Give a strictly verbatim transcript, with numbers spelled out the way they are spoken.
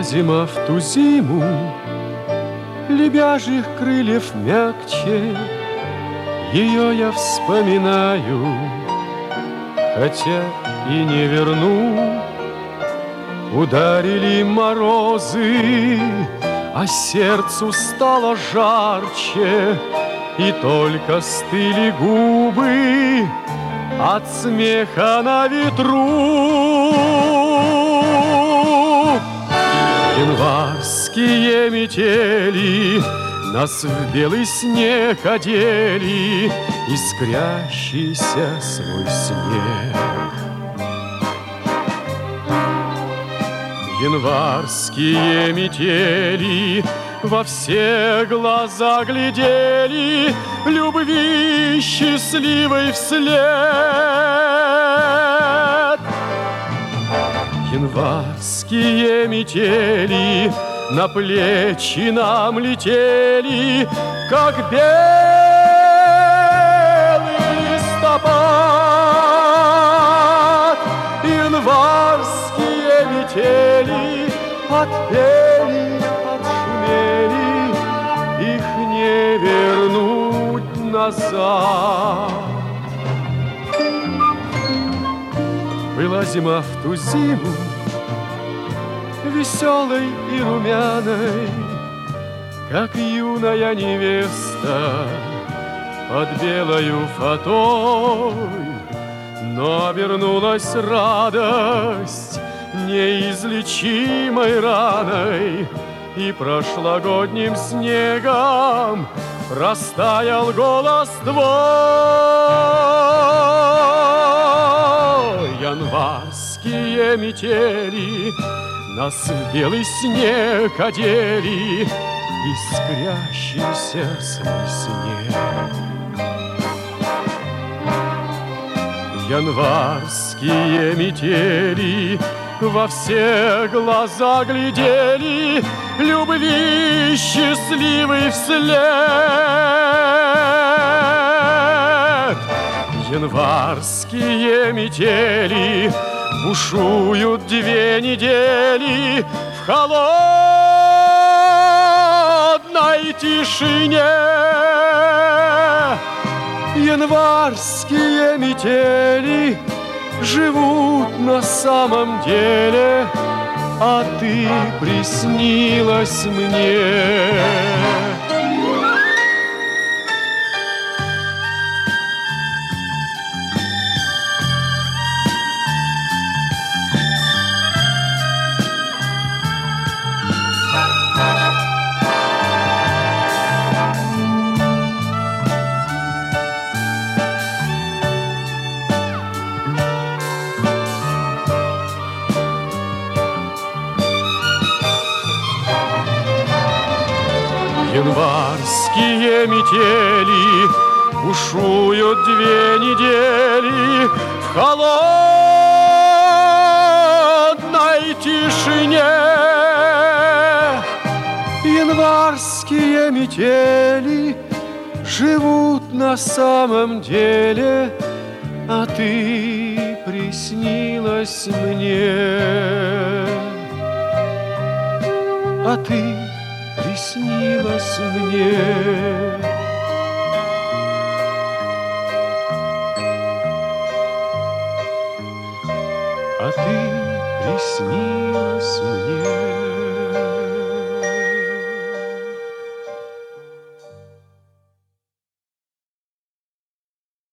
зима в ту зиму, лебяжьих крыльев мягче, ее я вспоминаю, хотя и не верну. Ударили морозы, а сердцу стало жарче, и только стыли губы от смеха на ветру. Январские метели нас в белый снег одели, искрящийся свой снег. Январские метели во все глаза глядели, любви счастливой вслед. Январские метели на плечи нам летели, как белый листопад. Январские метели отпели, отшумели, их не вернуть назад. Была зима в ту зиму, веселой и румяной, как юная невеста под белою фатой. Но обернулась радость неизлечимой раной, и прошлогодним снегом растаял голос твой. Январские метели нас в белый снег одели, искрящийся свой снег. Январские метели во все глаза глядели, любви счастливой вслед. Январские метели бушуют две недели в холодной тишине. Январские метели живут на самом деле, а ты приснилась мне. Январские метели бушуют две недели в холодной тишине. Январские метели живут на самом деле, а ты приснилась мне. А ты приснилась мне. А ты приснилась мне.